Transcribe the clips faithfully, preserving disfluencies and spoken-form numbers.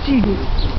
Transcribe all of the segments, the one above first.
отпустили.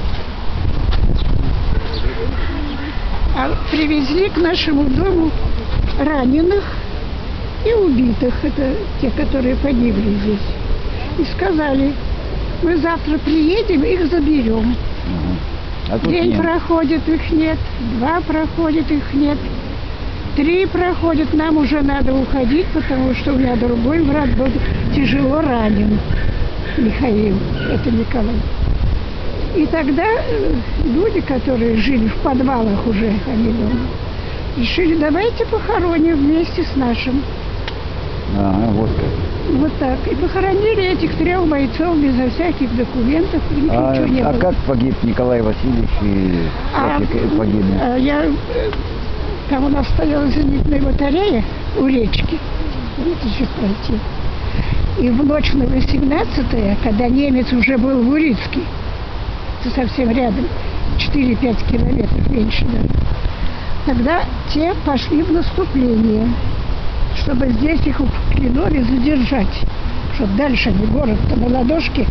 А привезли к нашему дому раненых и убитых. Это те, которые погибли здесь. И сказали, мы завтра приедем, их заберем. А тут День нет. проходит, их нет. Два проходит, их нет. Три проходит, нам уже надо уходить, потому что у меня другой брат был тяжело ранен. Михаил, это Николай. И тогда люди, которые жили в подвалах уже, они дома, решили, давайте похороним вместе с нашим. Ага, вот как. Вот так. И похоронили этих трех бойцов безо всяких документов, у них А, ничего не а было. как погиб Николай Васильевич и А, как погибли? а я, э, там у нас стояла зенитная батарея у речки, вот еще пройти. И в ночь на восемнадцатое, когда немец уже был в Урицке, это совсем рядом, четыре-пять километров меньше даже, тогда те пошли в наступление, чтобы здесь их в Клинове задержать, чтобы дальше они город-то на ладошке.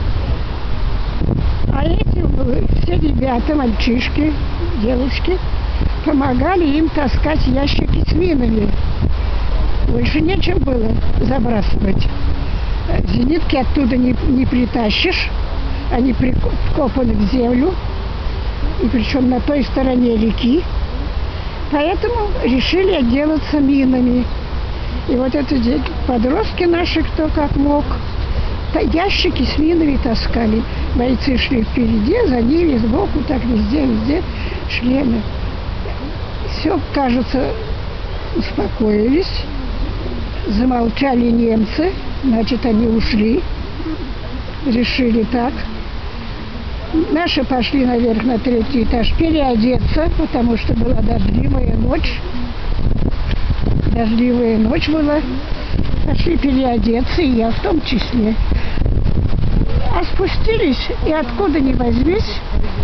А эти все ребята, мальчишки, девушки, помогали им таскать ящики с минами. Больше нечем было забрасывать. Зенитки оттуда не, не притащишь, они вкопаны в землю, и причем на той стороне реки. Поэтому решили отделаться минами. И вот это подростки наши, кто как мог, ящики с минами таскали. Бойцы шли впереди, за ними, сбоку, так везде, везде шли. Все, кажется, успокоились. Замолчали немцы, значит, они ушли. Решили так. Наши пошли наверх на третий этаж переодеться, потому что была дождливая ночь. Дождливая ночь была. Пошли переодеться, и я в том числе. А спустились, и откуда ни возьмись,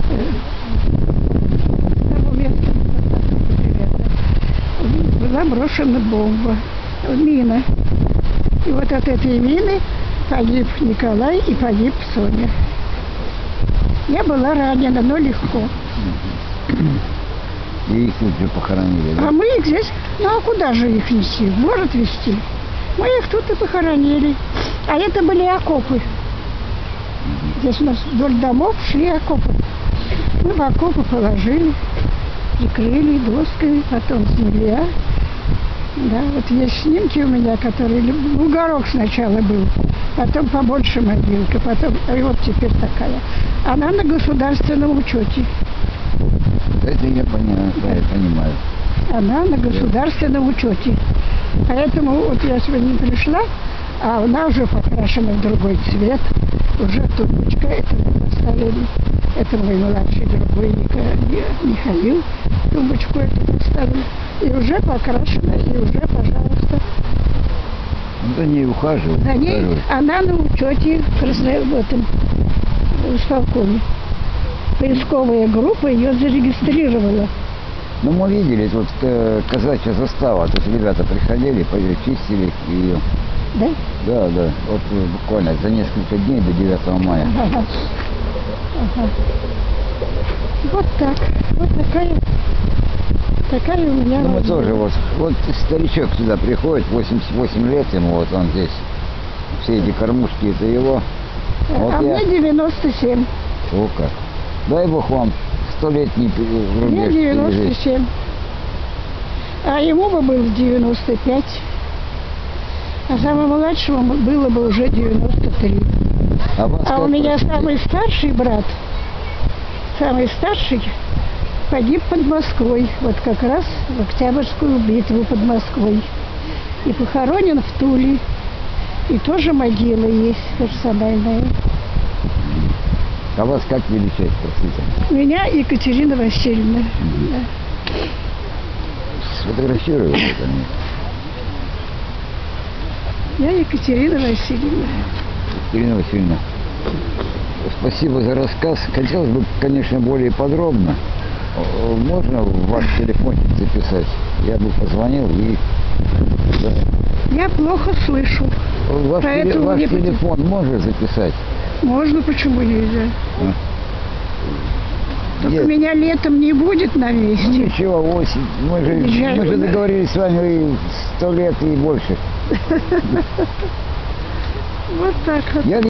была брошена бомба, мина. И вот от этой мины погиб Николай и погиб Соня. Я была ранена, но легко. И их тут же похоронили, да? А мы их здесь, ну а куда же их везти? В город везти. Мы их тут и похоронили. А это были окопы. Здесь у нас вдоль домов шли окопы. Мы в окопы положили, прикрыли досками, потом земля. Да, вот есть снимки у меня, которые... Бугорок сначала был, потом побольше могилка, потом... И вот теперь такая. Она на государственном учете. Это я понимаю, я понимаю. Она на государственном учете. Поэтому вот я сегодня пришла, а она уже покрашена в другой цвет. Уже тумбочка, это мы поставили. Это мой младший другой Михаил. Тумбочку эту поставили. И уже покрашена, и уже, пожалуйста. Ну, за ней ухаживают. За ней она на учете в Красноярске, в этом, в исполкоме. Поисковая группа ее зарегистрировала. Ну, мы видели, тут э, казачья застава, тут ребята приходили, чистили ее. Да? Да, да, вот э, буквально за несколько дней до девятого мая. Ага. Ага. Вот так, вот такая, такая у меня... Ну, мы родина. тоже, вот, вот старичок сюда приходит, восемьдесят восемь лет ему, вот он здесь, все эти кормушки, это его. Вот а я... мне девяносто семь. О, как. Дай Бог вам столетний рубеж. Мне девяносто семь. А ему бы было девяносто пять. А самому младшему было бы уже девяносто три. А, вас А как у меня просите? самый старший брат, самый старший, погиб под Москвой. Вот как раз в Октябрьскую битву под Москвой. И похоронен в Туле. И тоже могила есть персональная. А вас как величать, простите? Меня Екатерина Васильевна. Mm-hmm. Да. Сфотографируют это? Я Екатерина Васильевна. Екатерина Васильевна, спасибо за рассказ. Хотелось бы, конечно, более подробно. Можно ваш телефончик записать? Я бы позвонил и... Да. Я плохо слышу. Ваш, теле, ваш мне телефон можно записать? Можно, почему нельзя? А. Только Нет. меня летом не будет на месте. Ничего, осень. Мы же, Езжай, мы же да. договорились с вами сто лет и больше. Вот так вот. Я